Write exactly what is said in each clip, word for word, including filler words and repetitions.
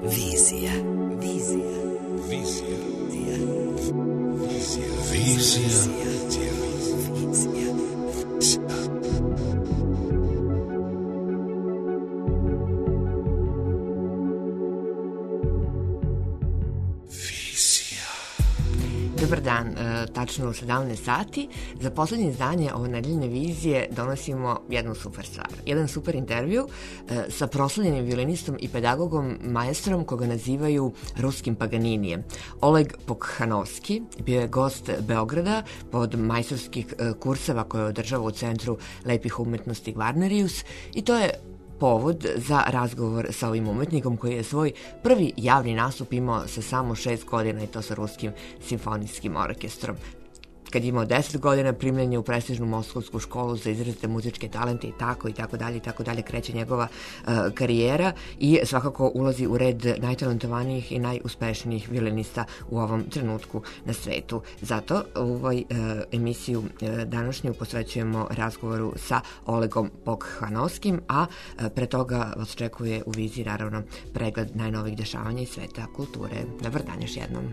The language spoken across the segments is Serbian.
Vizija. Vizija. Vizija. Vizija. Vizija. Dobar dan, tačno u sedamnaest sati. Za poslednje izdanje ove nedeljne vizije donosimo jednu super stvar. Jedan super intervju sa proslavljenim violinistom i pedagogom, maestrom koga nazivaju ruskim Paganinijem. Oleg Pokhanovski bio je gost Beograda pod majstorskih kurseva koje održava u Centru lepih umetnosti Gvarnerius i to je povod za razgovor sa ovim umetnikom koji je svoj prvi javni nastup imao sa samo šest godina i to sa Ruskim simfonijskim orkestrom. Kad je imao deset godina, primljen je u prestižnu Moskovsku školu za izrazite muzičke talente i tako i tako dalje i tako dalje kreće njegova uh, karijera i svakako ulazi u red najtalentovanijih i najuspešnijih violinista u ovom trenutku na svetu. Zato u ovoj uh, emisiju uh, današnju posvećujemo razgovoru sa Olegom Pokhanovskim, a uh, pre toga vas očekuje u viziji naravno pregled najnovih dešavanja iz sveta kulture. Dobar dan još jednom.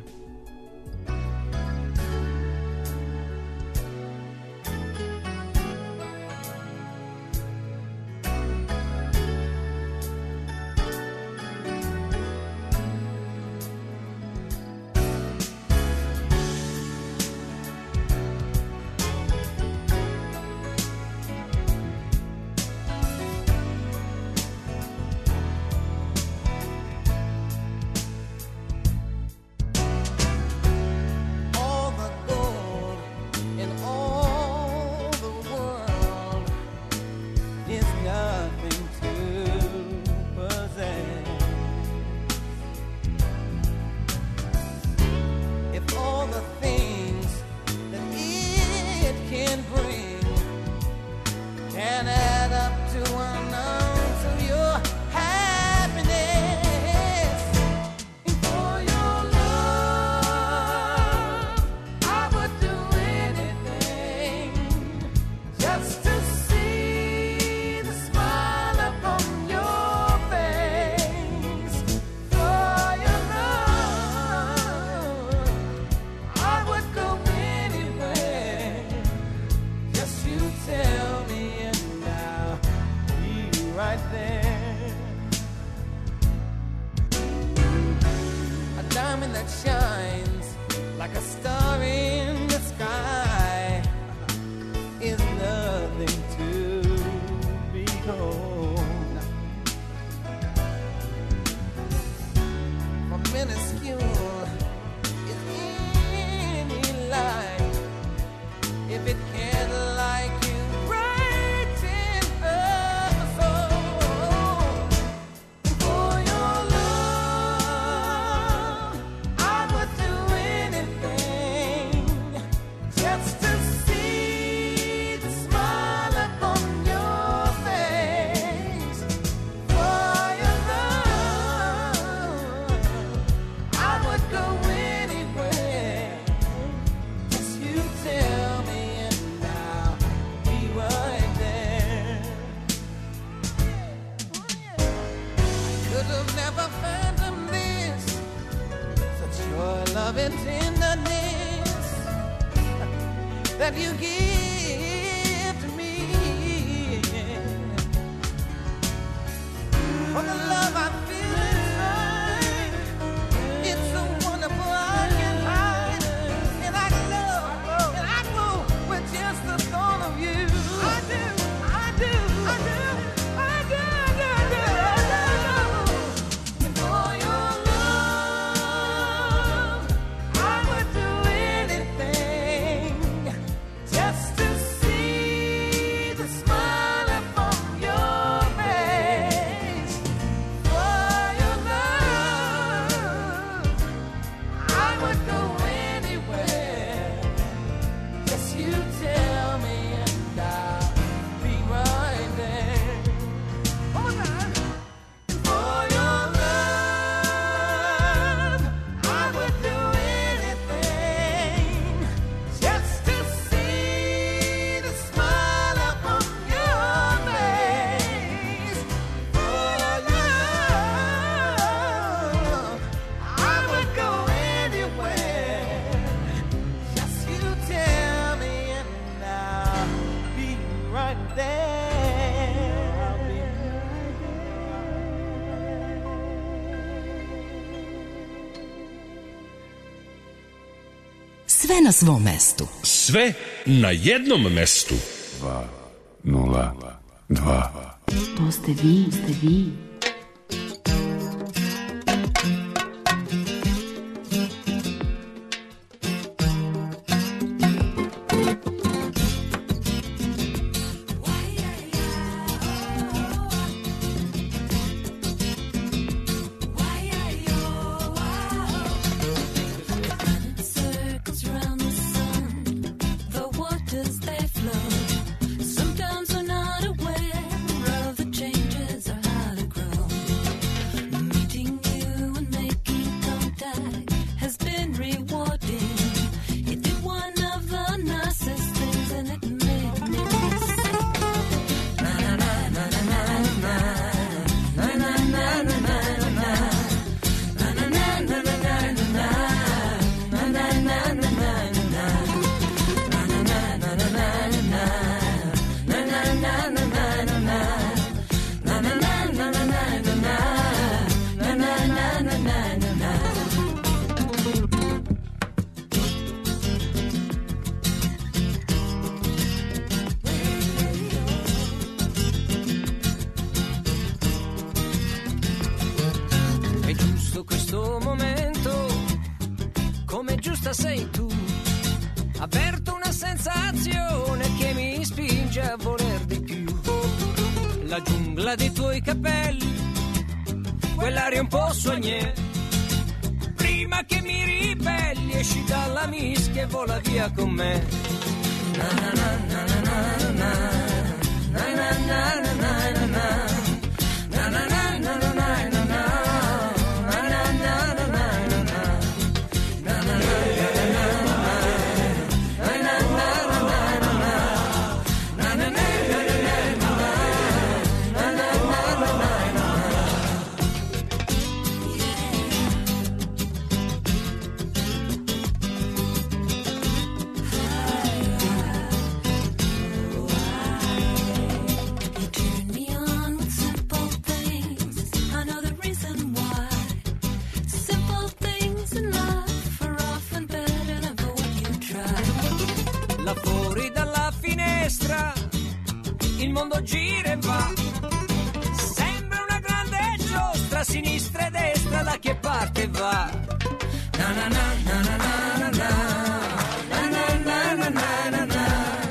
Sve na svom mestu. Sve na jednom mestu. Dva, nula, dva. To ste vi, ste vi. Sei tu, avverto una sensazione che mi spinge a voler di più. La giungla dei tuoi capelli, quell'aria un po' sognée. Prima che mi ribelli, esci dalla mischia e vola via con me. Na na na na na na na na na na na na na. Il mondo gira e va, sembra una grande giostra, sinistra e destra, da che parte va? Na na na na na na na na na na na na na.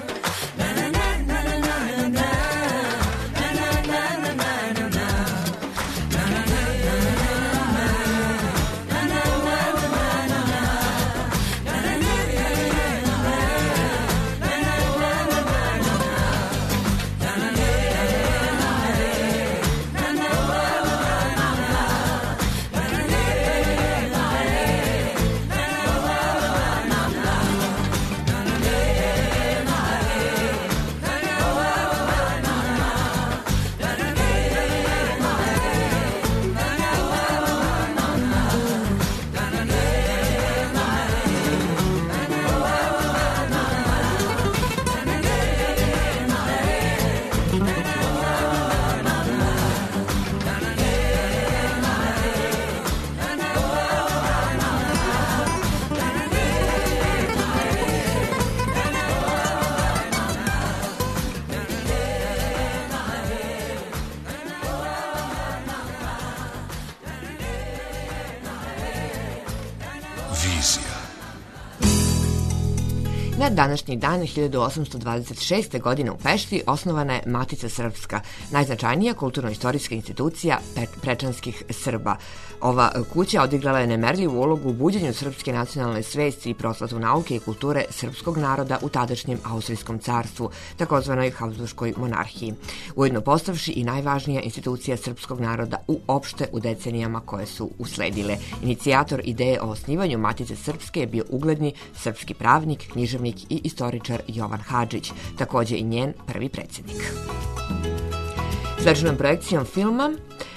Na današnji dan hiljadu osamsto dvadeset šeste. godine u Pešti osnovana je Matica Srpska, najznačajnija kulturno-istorijska institucija prečanskih Srba. Ova kuća odigrala je nemerljivu ulogu u buđenju srpske nacionalne svesti i proslatu nauke i kulture srpskog naroda u tadašnjem Austrijskom carstvu, takozvanoj Habsburškoj monarhiji, ujedno postavši i najvažnija institucija srpskog naroda uopšte u decenijama koje su usledile. Inicijator ideje o osnivanju Matice Srpske je bio ugledni srpski pravnik, književnik i istoričar Jovan Hadžić, takođe i njen prvi predsjednik. Svečanom projekcijom filma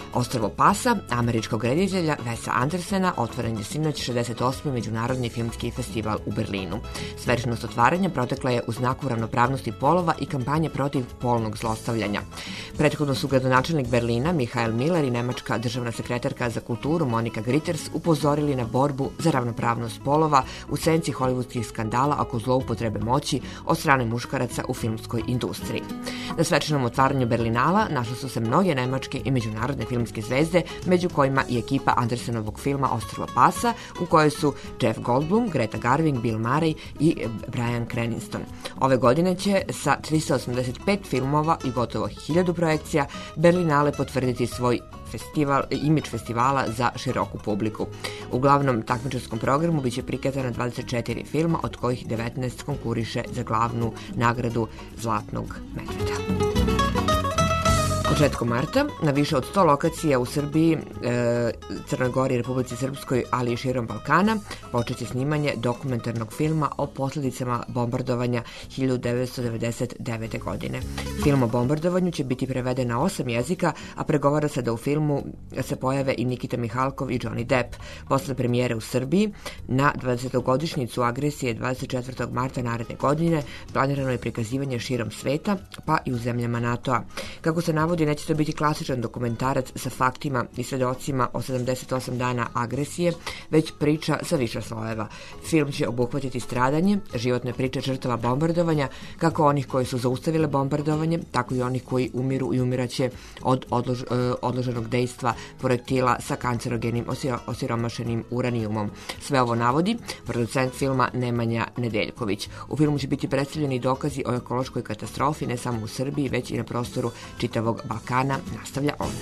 Ostrvo Pasa, američkog reditelja Wesa Andersena, otvoren je sinoć šezdeset osmi Međunarodni filmski festival u Berlinu. Svečanost otvaranja protekla je u znaku ravnopravnosti polova i kampanje protiv polnog zlostavljanja. Prethodno su gradonačelnik Berlina Michael Miller i nemačka državna sekretarka za kulturu Monika Gritters upozorili na borbu za ravnopravnost polova u senci hollywoodskih skandala oko zloupotrebe moći od strane muškaraca u filmskoj industriji. Na svečanom otvaranju Berlinala našle su se mnoge nemačke i međunarodne filmske zvezde, među kojima i ekipa Andersenovog filma Ostrvo Pasa, u kojoj su Jeff Goldblum, Greta Garvin, Bill Murray i Bryan Cranston. Ove godine će sa trista osamdeset pet filmova i gotovo hiljadu projekcija Berlinale potvrditi svoj festival, imidž festivala za široku publiku. U glavnom takmičarskom programu biće prikazana dvadeset četiri filma, od kojih devetnaest konkuriše za glavnu nagradu Zlatnog medveda. Početkom marta na više od sto lokacija u Srbiji, e, Crnoj Gori, Republici Srpskoj, ali i širom Balkana počeće snimanje dokumentarnog filma o posljedicama bombardovanja hiljadu devetsto devedeset devete. godine. Film o bombardovanju će biti preveden na osam jezika, a pregovara se da u filmu se pojave i Nikita Mihalkov i Johnny Depp. Posle premijere u Srbiji na dvadesetogodišnjicu agresije dvadeset četvrtog marta naredne godine planirano je prikazivanje širom sveta, pa i u zemljama NATO-a. Kako se navodi, neće to biti klasičan dokumentarac sa faktima i svedocima o sedamdeset osam dana agresije, već priča sa više slojeva. Film će obuhvatiti stradanje, životne priče žrtava bombardovanja, kako onih koji su zaustavile bombardovanje, tako i onih koji umiru i umiraće od odlož, odloženog dejstva projektila sa kancerogenim osiromašenim uranijumom. Sve ovo navodi producent filma Nemanja Nedeljković. U filmu će biti predstavljeni dokazi o ekološkoj katastrofi ne samo u Srbiji, već i na prostoru čitavog Balkana, nastavlja on.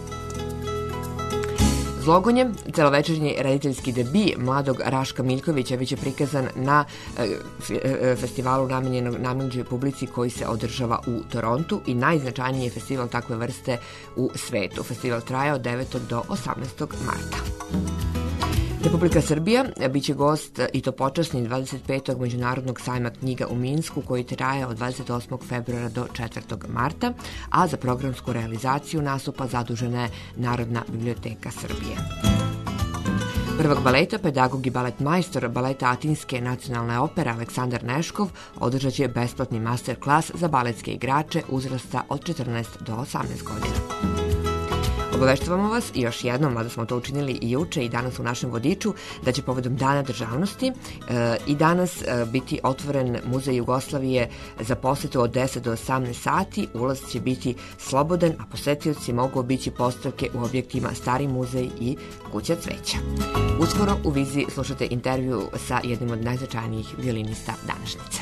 Zlogonje, celovečernji rediteljski debi mladog Raška Miljkovića biće prikazan na e, festivalu namenjenog namenjenoj publici koji se održava u Torontu i najznačajniji je festival takve vrste u svetu. Festival traje od devetog do osamnaestog marta. Republika Srbija biće gost i to počasni dvadeset petog Međunarodnog sajma knjiga u Minsku, koji traje od dvadeset osmog februara do četvrtog marta, a za programsku realizaciju nastupa zadužena je Narodna biblioteka Srbije. Prvog baleta, pedagog i baletmajstor baleta Atinske nacionalne opere Aleksandar Neškov održat će besplatni master klas za baletske igrače uzrasta od četrnaest do osamnaest godina. Obaveštavamo vas još jednom, mada smo to učinili i juče i danas u našem vodiču, da će povodom Dana državnosti e, i danas e, biti otvoren Muzej Jugoslavije za posetu od deset do osamnaest sati. Ulaz će biti slobodan, a posetioci mogu obići postavke u objektima Stari muzej i Kuća cveća. Uskoro u viziji slušate intervju sa jednim od najznačajnijih violinista današnjice.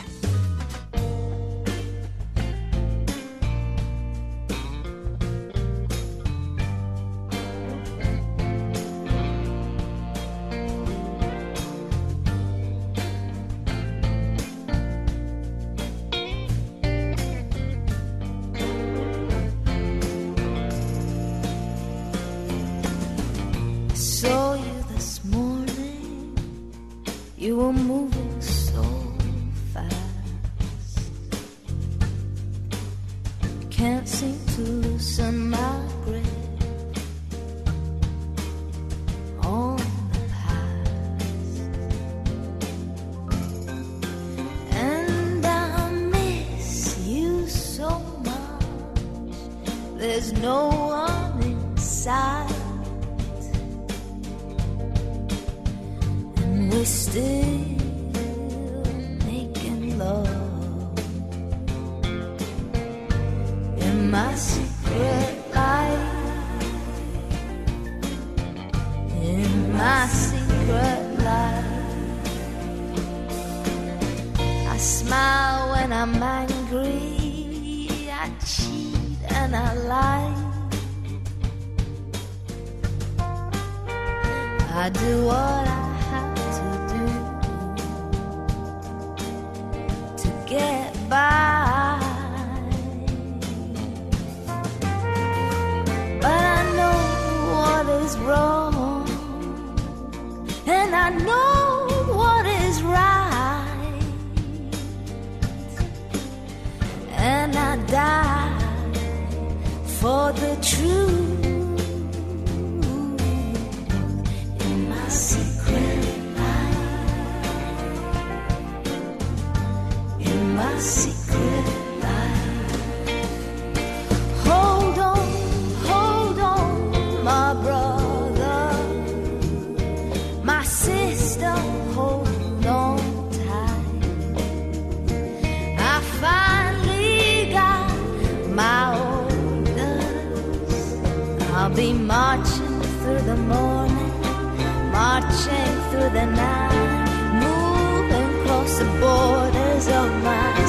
You were moving so fast. Can't seem to loosen my grip on the past. And I miss you so much. There's no one inside. We're still making love in my secret life, in my secret life. I smile when I'm angry, I cheat and I lie. I do what I get by, but I know what is wrong, and I know what is right, and I die for the truth.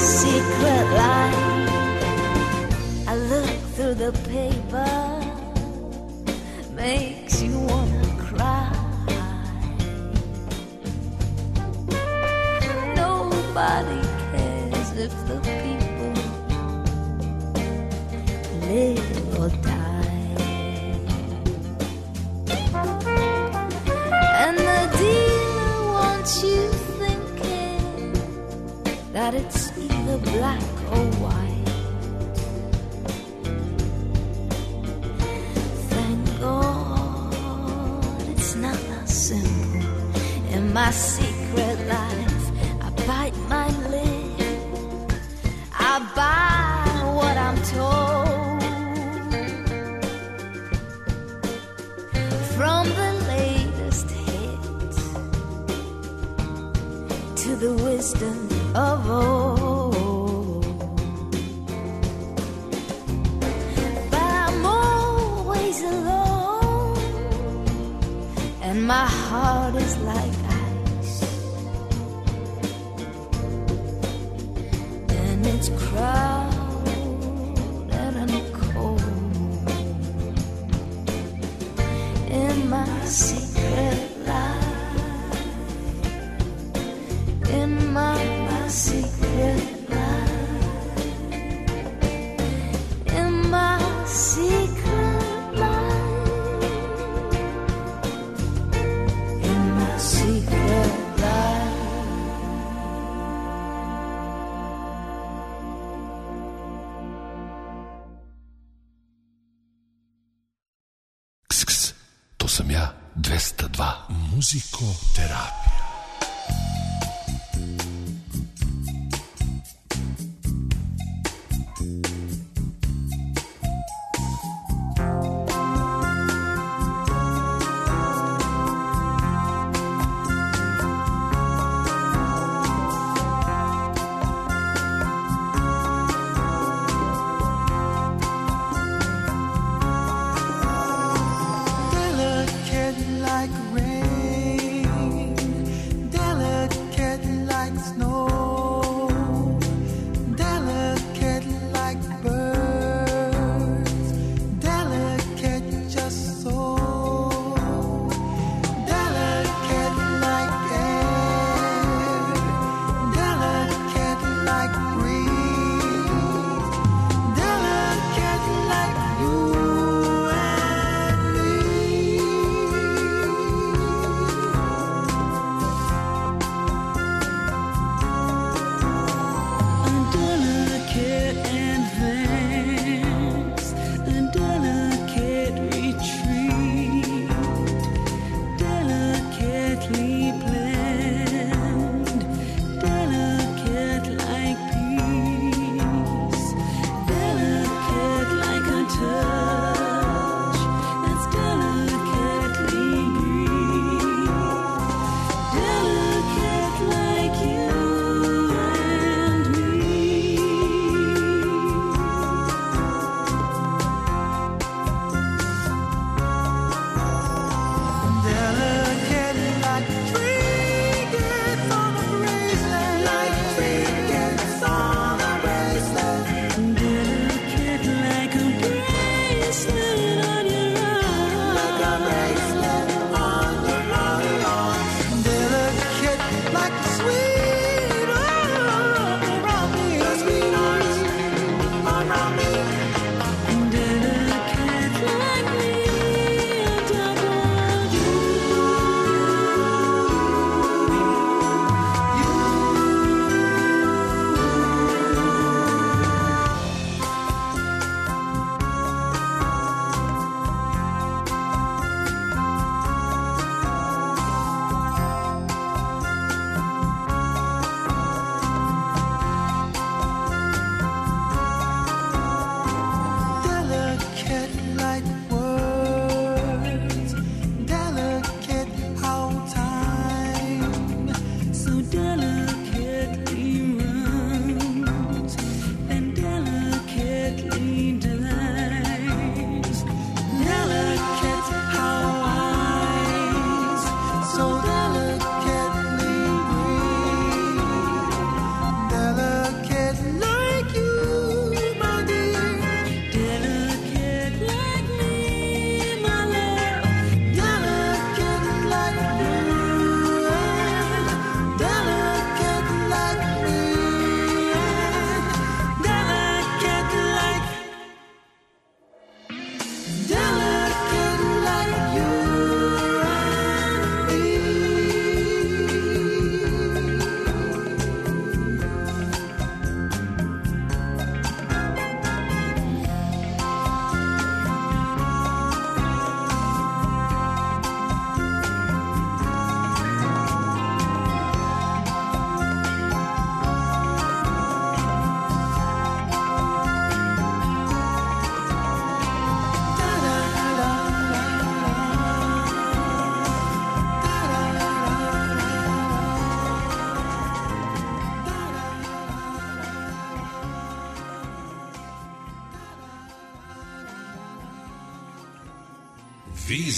secret life. I look through the paper, makes you wanna cry. Nobody cares if the people live or die. And the dealer wants you thinking that it's either black or white. Thank God it's not that simple. In my secret life, I bite my lip, I buy what I'm told. From the latest hit to the wisdom of old. But I'm always alone, and my heart is like ice, and it's crowded and cold. In my secret life, in my, my secret life, in my secret life, in my secret life. Ks, ks, to sam ja, dvesta dva. Muzikoterapija. Delicate like rain,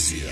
Emisija.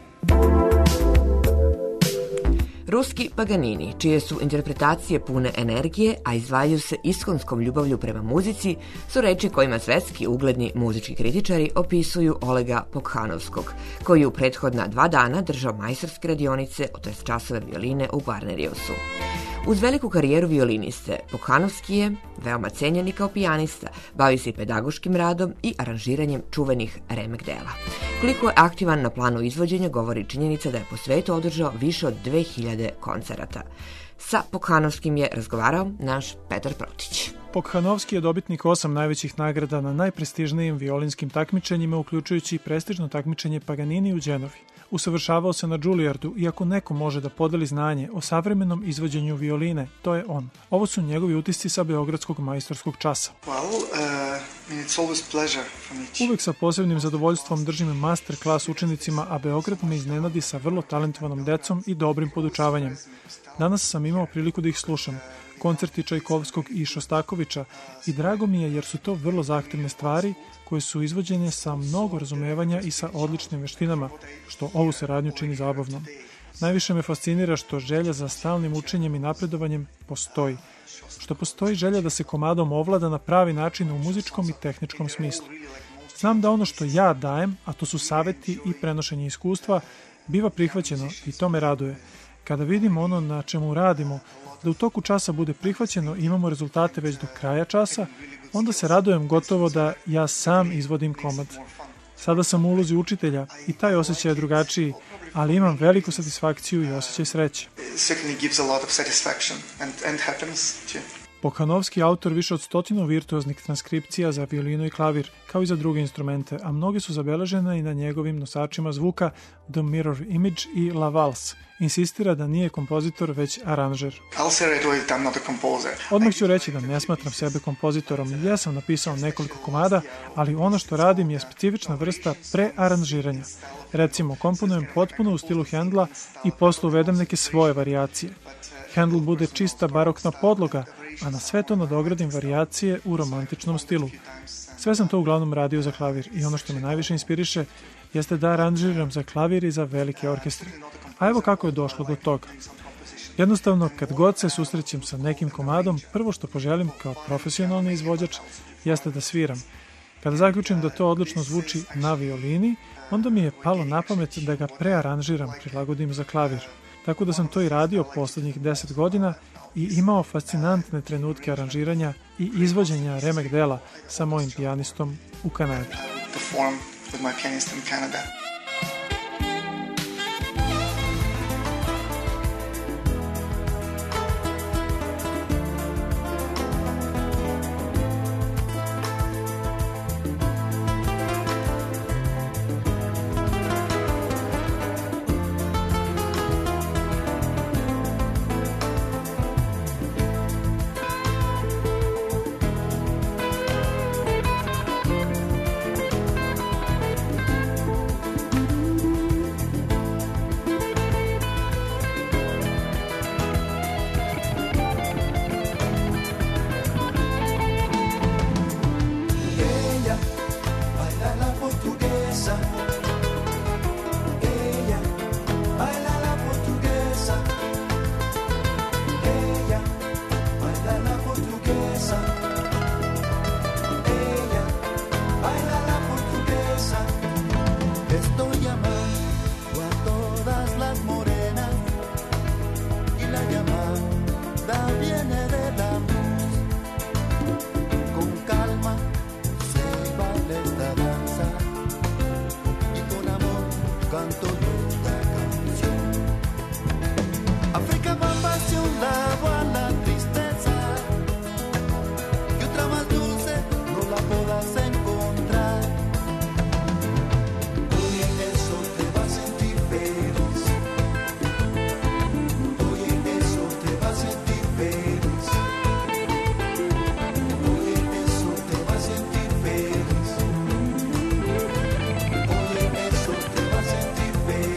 Ruski Paganini, čije su interpretacije pune energije, a izdvajaju se iskonskom ljubavlju prema muzici, su reči kojima svetski ugledni muzički kritičari opisuju Olega Pokhanovskog, koji je u prethodna dva dana držao majstorske radionice, to jest časove violine u Barneriusu. Uz veliku karijeru violiniste, Pokhanovski je veoma cenjen i kao pijanista, bavi se i pedagoškim radom i aranžiranjem čuvenih remek dela. Koliko je aktivan na planu izvođenja govori činjenica da je po svetu održao više od dve hiljade koncerata. Sa Pokhanovskim je razgovarao naš Petar Protić. Pokhanovski je dobitnik osam najvećih nagrada na najprestižnijim violinskim takmičenjima, uključujući i prestižno takmičenje Paganini u Đenovi. Usavršavao se na Juilliardu i ako neko može da podeli znanje o savremenom izvođenju violine, to je on. Ovo su njegovi utisci sa Beogradskog majstorskog časa. Well, uh, it's always pleasure for me. Uvek sa posebnim zadovoljstvom držim master klas učenicima, a Beograd me iznenadi sa vrlo talentovanom decom i dobrim podučavanjem. Danas sam imao priliku da ih slušam, koncerti Čajkovskog i Šostakovića, i drago mi je jer su to vrlo zahtevne stvari koje su izvođene sa mnogo razumevanja i sa odličnim veštinama, što ovu saradnju čini zabavnom. Najviše me fascinira što želja za stalnim učenjem i napredovanjem postoji, što postoji želja da se komadom ovlada na pravi način u muzičkom i tehničkom smislu. Znam da ono što ja dajem, a to su saveti i prenošenje iskustva, biva prihvaćeno i to me raduje. Kada vidimo ono na čemu radimo, da u toku časa bude prihvaćeno i imamo rezultate već do kraja časa, onda se radujem gotovo da ja sam izvodim komad. Sada sam u ulozi učitelja i taj osjećaj je drugačiji, ali imam veliku satisfakciju i osjećaj sreće. Pokhanovski je autor više od stotinu virtuoznih transkripcija za violinu i klavir, kao i za druge instrumente, a mnoge su zabeležene i na njegovim nosačima zvuka The Mirror Image i La Valse. Insistira da nije kompozitor, već aranžer. Odmah ću reći da ne smatram sebe kompozitorom. Ja sam napisao nekoliko komada, ali ono što radim je specifična vrsta prearanžiranja. Recimo, komponujem potpuno u stilu Handla i posle uvedem neke svoje varijacije. Handl bude čista barokna podloga, a na sve to nadogradim varijacije u romantičnom stilu. Sve sam to uglavnom radio za klavir i ono što me najviše inspiriše jeste da aranžiram za klavir i za velike orkestre. A evo kako je došlo do toga. Jednostavno, kad god se susrećem sa nekim komadom, prvo što poželim kao profesionalni izvođač jeste da sviram. Kada zaključim da to odlično zvuči na violini, onda mi je palo na pamet da ga prearanžiram, prilagodim za klavir. Tako da sam to i radio poslednjih deset godina i imao fascinantne trenutke aranžiranja i izvođenja remek dela sa mojim pijanistom u Kanadi. Perform with my pianist in Canada. Baby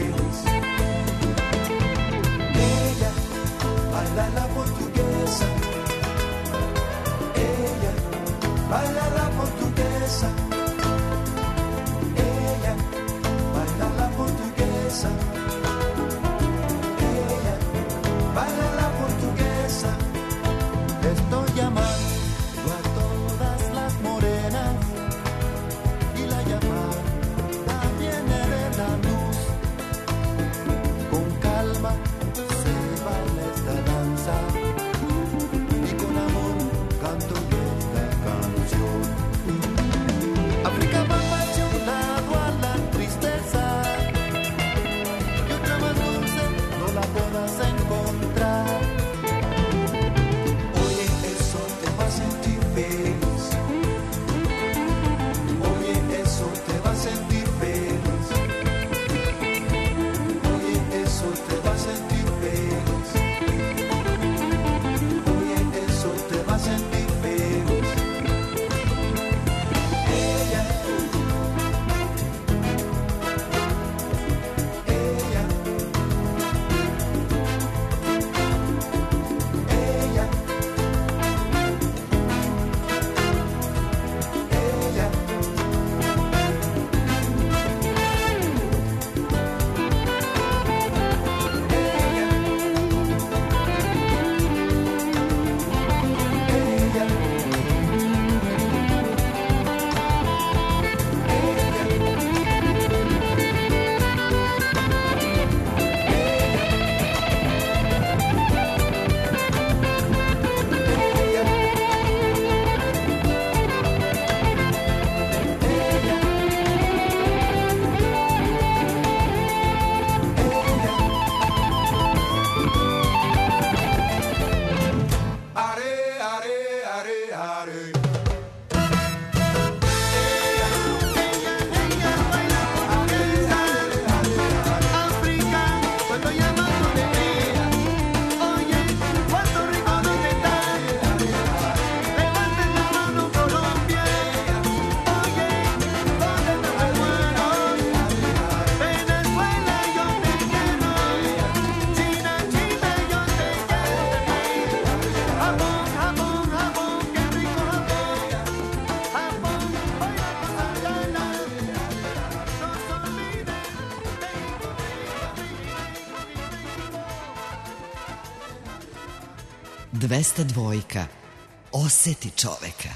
dvesta dva. Oseti čoveka.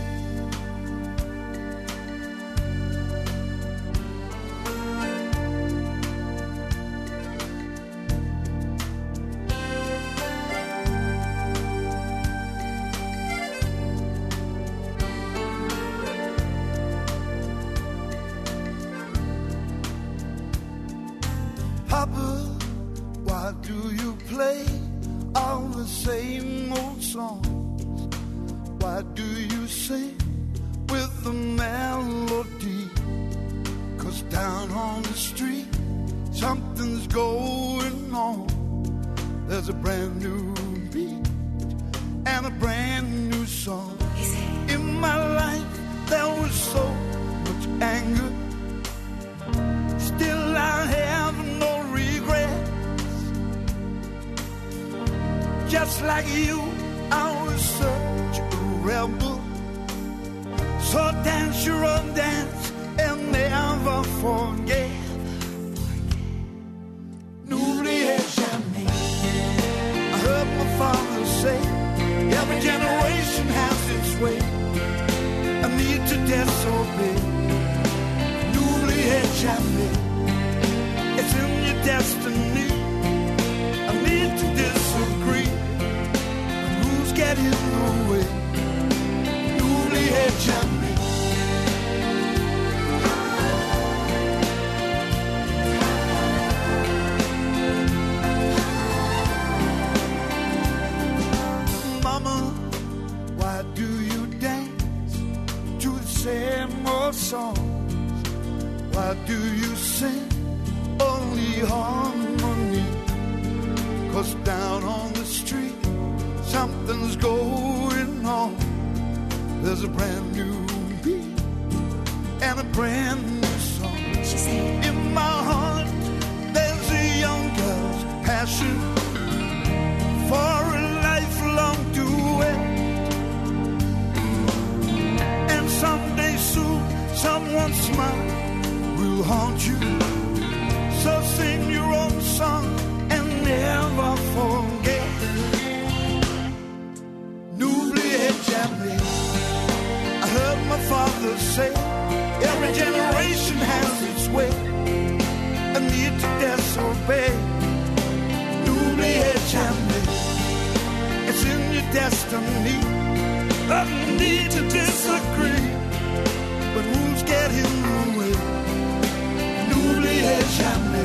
Papa, why do you play all the same old songs? Why do you sing with the melody? 'Cause down on the street something's going on. There's a brand new beat and a brand new song. In my life there was so much anger. Still I have no regrets. Just like you, I was such a rebel. So dance your own dance and never forget. N'oubliez jamais. I heard my father say, every generation has its way. I need to disobey. N'oubliez jamais. It's in your destiny. I need to disagree. Who's getting in the way? N'oubliez jamais. Mama, why do you dance to the same old songs? Why do you sing only harmony? 'Cause down on the street something's going on. There's a brand new beat and a brand new song. She said, in my heart there's a young girl's passion for a lifelong duet. And someday soon someone's smile will haunt you. So sing your own song and never forget. N'oubliez jamais. I heard my father say, every generation has its way. I need to disobey. N'oubliez jamais. It's in your destiny. I need to disagree. But who's getting in the way? N'oubliez jamais.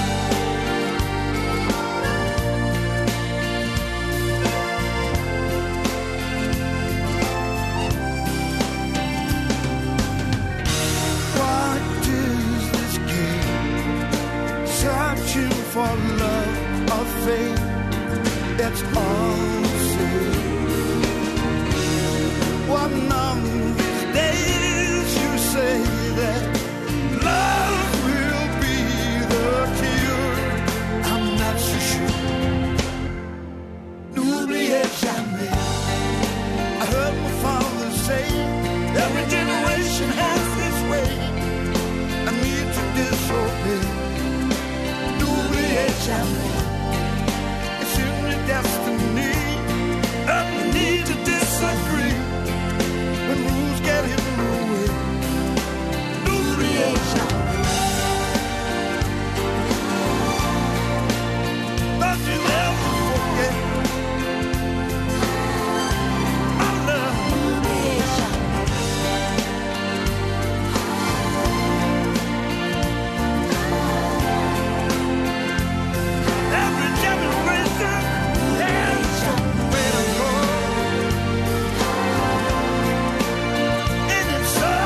Searching for love or fate, that's all the same. One of these days you say that love will be the cure. I'm not so sure. N'oubliez jamais. I heard my father say, every generation has its way. I need to disobey. It's in your destiny. I need to disagree. When rules get in the way. N'oubliez jamais. Don't you ever forget. I love n'oubliez jamais. Every generation has a way to go. And it's so.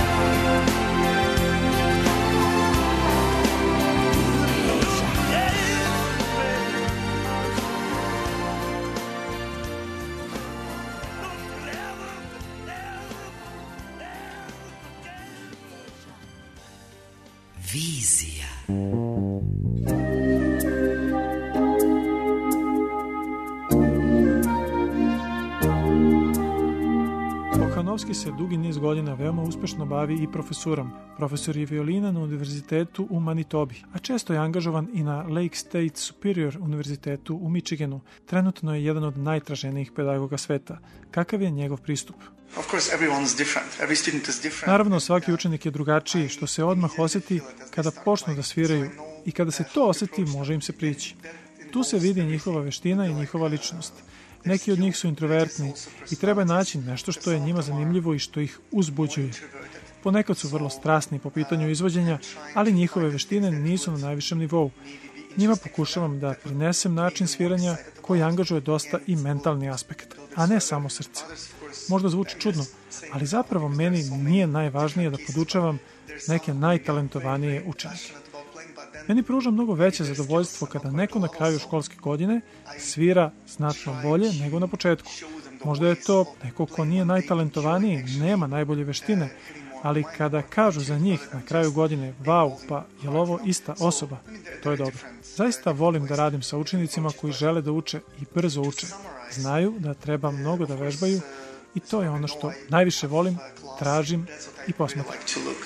Vizija. Pokhanovski se dugi niz godina veoma uspešno bavi i profesurom. Profesor je violina na univerzitetu u Manitobi, a često je angažovan i na Lake State Superior univerzitetu u Michiganu. Trenutno je jedan od najtraženijih pedagoga sveta. Kakav je njegov pristup? Naravno, svaki učenik je drugačiji, što se odmah osjeti kada počnu da sviraju i kada se to osjeti, može im se prići. Tu se vidi njihova veština i njihova ličnost. Neki od njih su introvertni i treba naći nešto što je njima zanimljivo i što ih uzbuđuje. Ponekad su vrlo strasni po pitanju izvođenja, ali njihove veštine nisu na najvišem nivou. Njima pokušavam da prinesem način sviranja koji angažuje dosta i mentalni aspekt, a ne samo srce. Možda zvuči čudno, ali zapravo meni nije najvažnije da podučavam neke najtalentovanije učenike. Meni pruža mnogo veće zadovoljstvo kada neko na kraju školske godine svira znatno bolje nego na početku. Možda je to neko ko nije najtalentovaniji, nema najbolje veštine, ali kada kažu za njih na kraju godine, vau, pa je li ovo ista osoba, to je dobro. Zaista volim da radim sa učenicima koji žele da uče i brzo uče. Znaju da treba mnogo da vežbaju i to je ono što najviše volim, tražim i posmatram.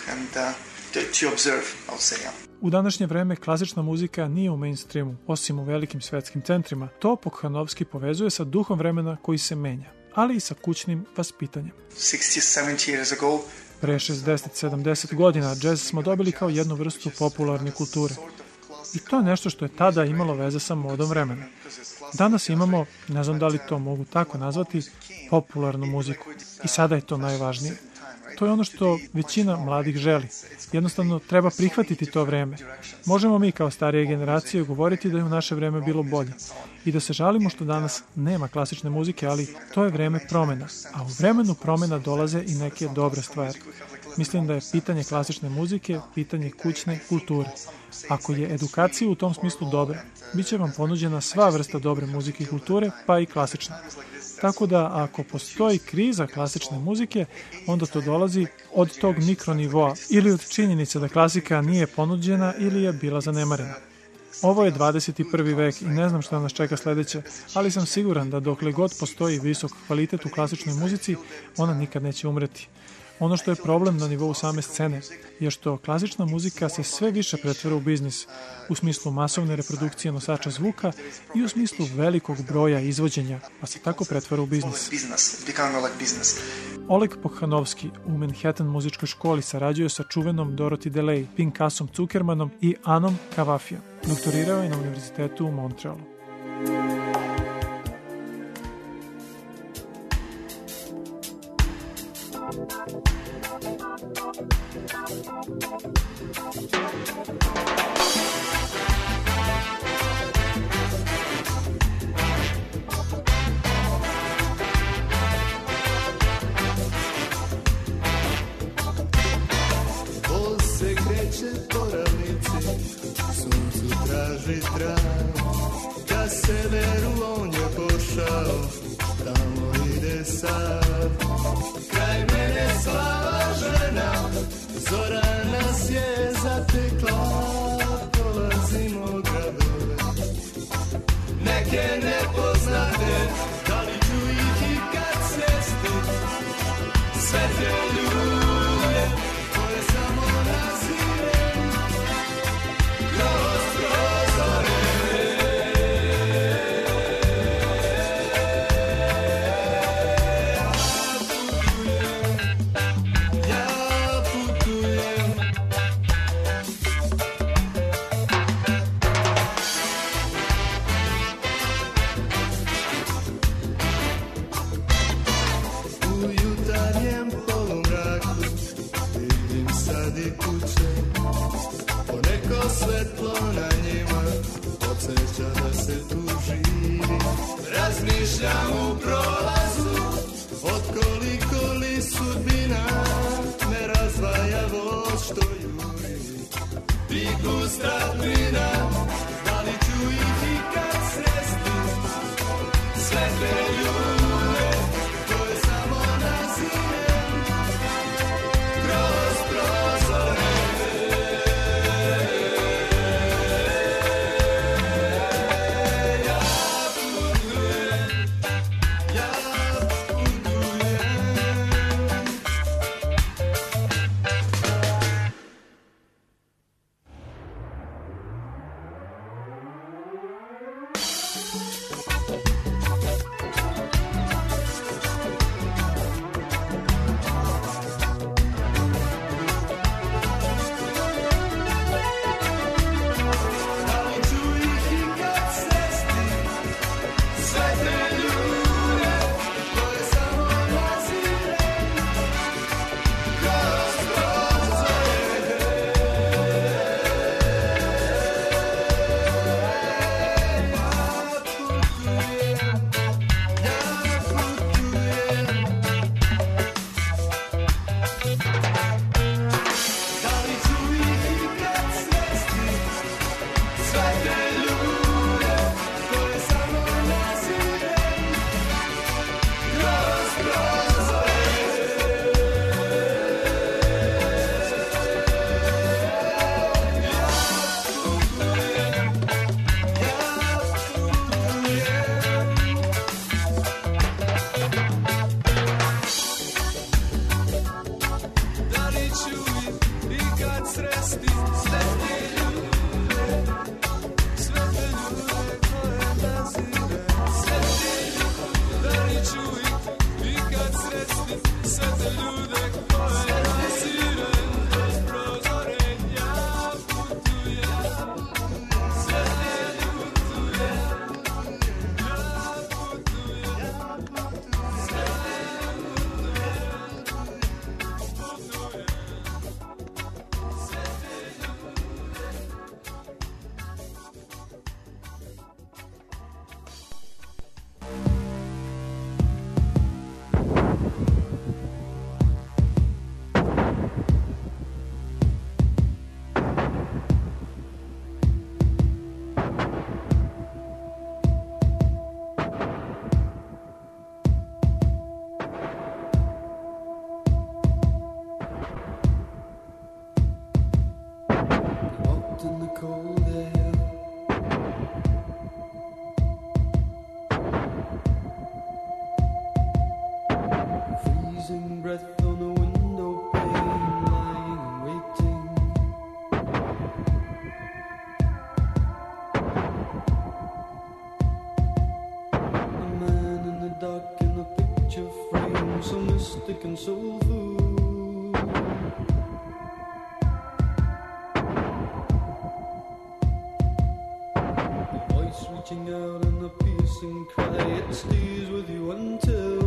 U današnje vreme klasična muzika nije u mainstreamu, osim u velikim svetskim centrima. To Pokhanovski povezuje sa duhom vremena koji se menja, ali i sa kućnim vaspitanjem. Pre šezdeset sedamdeset godina džez smo dobili kao jednu vrstu popularne kulture. I to je nešto što je tada imalo veze sa modom vremena. Danas imamo, ne znam da li to mogu tako nazvati, popularnu muziku. I sada je to najvažnije. To je ono što većina mladih želi. Jednostavno treba prihvatiti to vreme. Možemo mi kao starije generacije govoriti da je u naše vreme bilo bolje i da se žalimo što danas nema klasične muzike, ali to je vreme promena. A u vremenu promena dolaze i neke dobre stvari. Mislim da je pitanje klasične muzike pitanje kućne kulture. Ako je edukacija u tom smislu dobra, bit će vam ponuđena sva vrsta dobre muzike i kulture, pa i klasične. Tako da ako postoji kriza klasične muzike, onda to dolazi od tog mikronivoa ili od činjenice da klasika nije ponuđena ili je bila zanemarena. Ovo je dvadeset prvi vek i ne znam šta nas čeka sledeće, ali sam siguran da dokle god postoji visok kvalitet u klasičnoj muzici, ona nikad neće umreti. Ono što je problem na nivou same scene je što klasična muzika se sve više pretvara u biznis, u smislu masovne reprodukcije nosača zvuka i u smislu velikog broja izvođenja, pa se tako pretvara u biznis. Oleg Pokhanovski u Manhattan muzičkoj školi sarađuje sa čuvenom Dorothy DeLay, Pinkasom Zuckermanom i Anom Kavafijom. Doktorirao je na univerzitetu u Montrealu. Ka severu on je pošao, tamo ide sad. Kraj mene slava žena, zora nas je zatekla. Prolazimo gradove, neke nepoznate, da li ću ih i kad sresti. Sve te ljude koje samo nazirem, kroz prozore. reaching out in a piercing cry. It stays with you until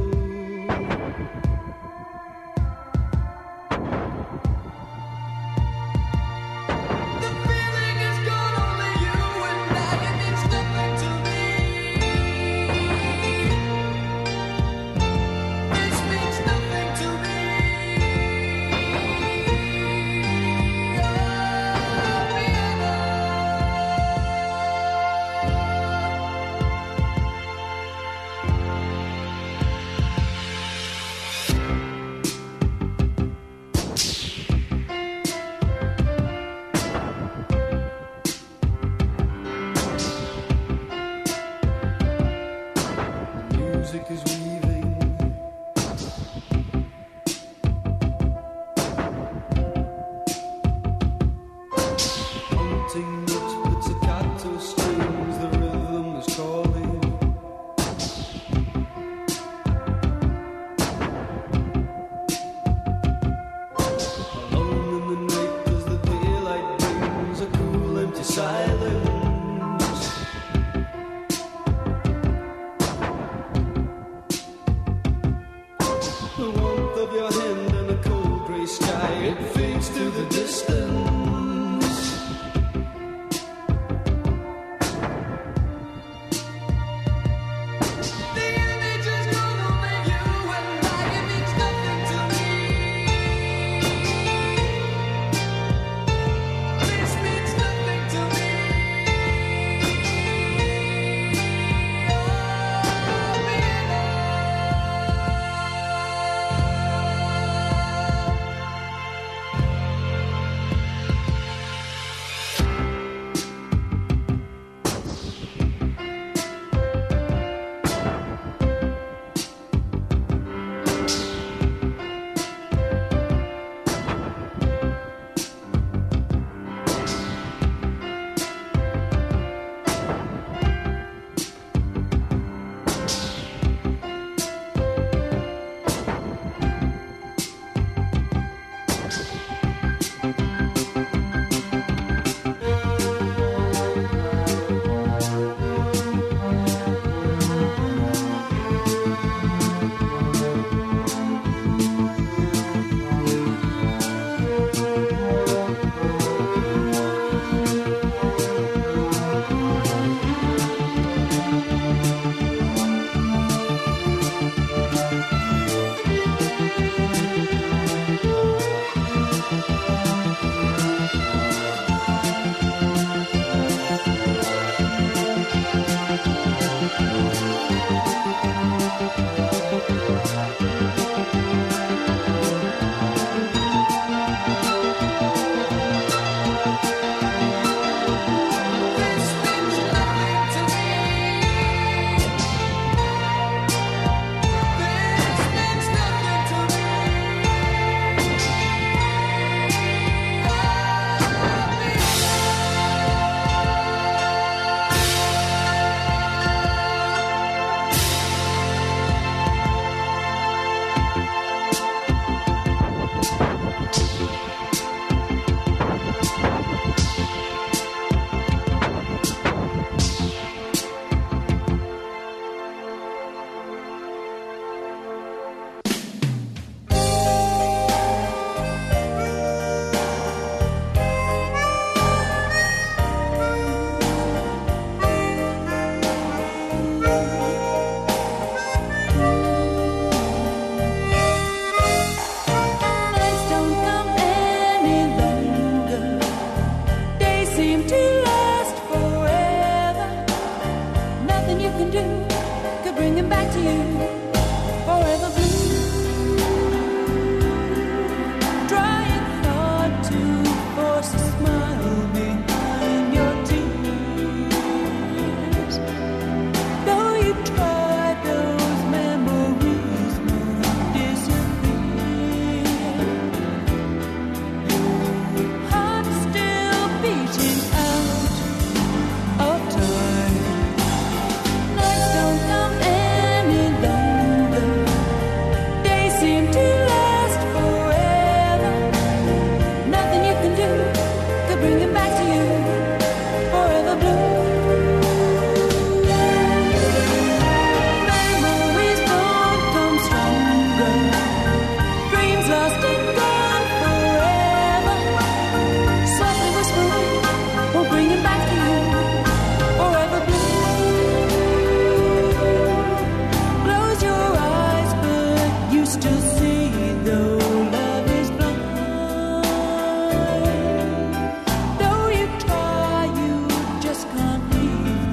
bring it back to you, forever blue.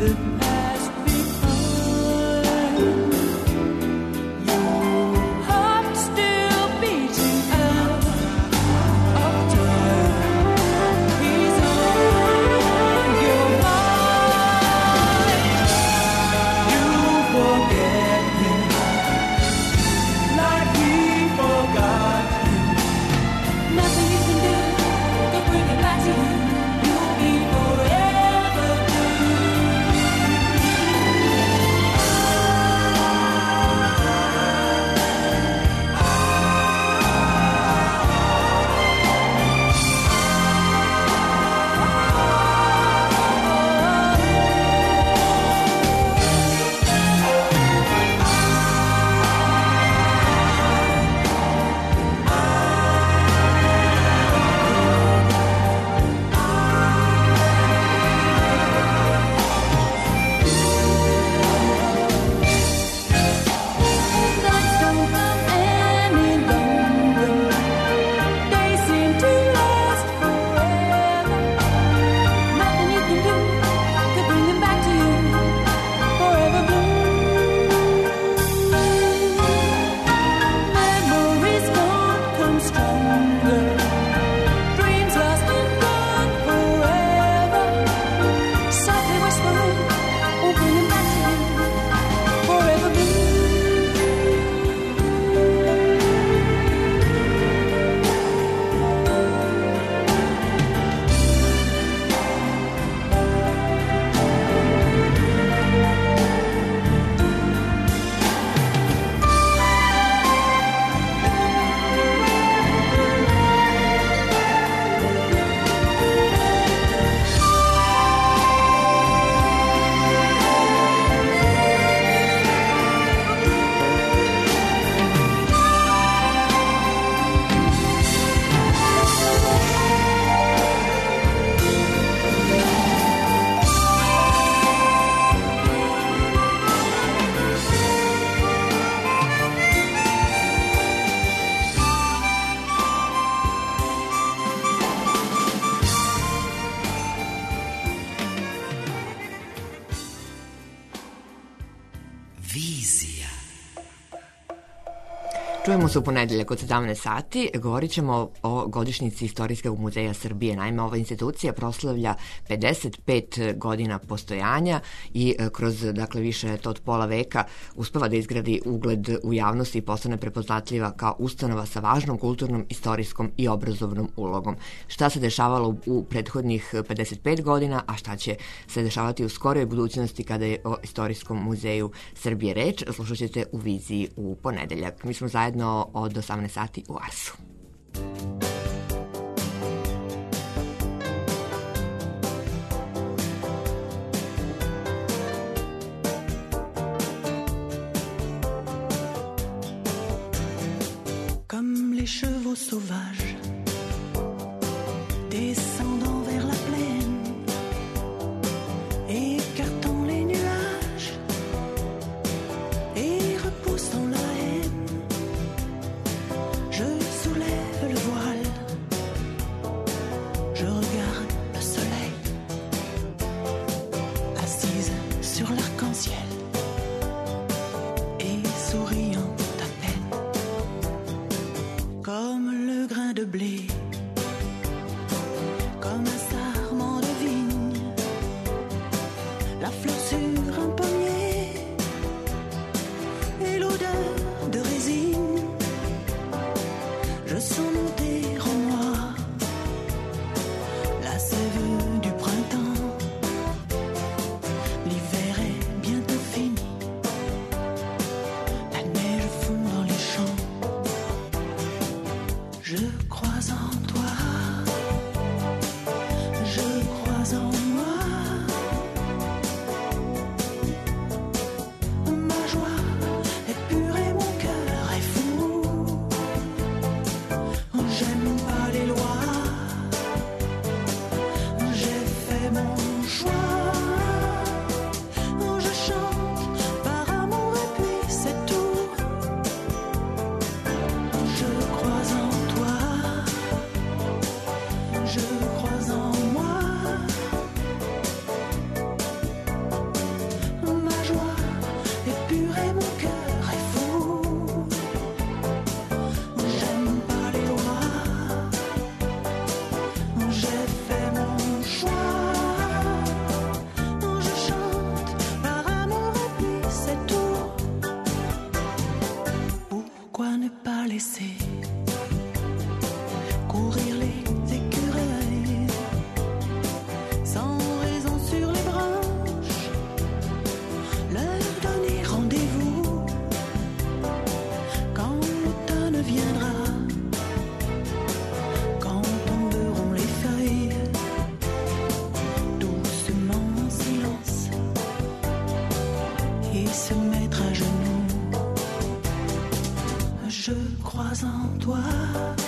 the past behind. Your heart still beating out of time. He's on your mind. You forget him like he forgot him. Nothing you can do could bring it back to you. You'll be forever blue. Nights don't come any longer. Days seem to last forever. Nothing you can do could bring them back to you. Forever blue. Memories won't come stronger. Dreams lost and gone forever. Softly whispering won't bring them back to you. Forever blue. Vizija. Čujemo se u ponedeljak od sedamnaest sati. Govorit ćemo o godišnjici Istorijskog muzeja Srbije. Naime, ova institucija proslavlja pedeset pet godina postojanja i e, kroz dakle, više od pola veka uspeva da izgradi ugled u javnosti i postane prepoznatljiva kao ustanova sa važnom kulturnom, istorijskom i obrazovnom ulogom. Šta se dešavalo u, u prethodnih pedeset pet godina, a šta će se dešavati u skoroj budućnosti kada je o Istorijskom muzeju Srbije reč, slušat ćete u Viziji u ponedeljak. Mi smo zajedno od osamnaest sati u Arsu. Comme les chevaux sauvages descendant vers la plaine, écartant les nuages et repoussant la haine, je soulève le voile, je regarde le soleil, assise sur l'arc-en-ciel et souriant à peine, comme le grain de blé, comme un sarment de vigne, la fleur sur un pommier et l'odeur de résine. Je sens monter en moi la sève du printemps. L'hiver est bientôt fini, la neige fond dans les champs. Je crois en toi, je crois en moi. crois en toi.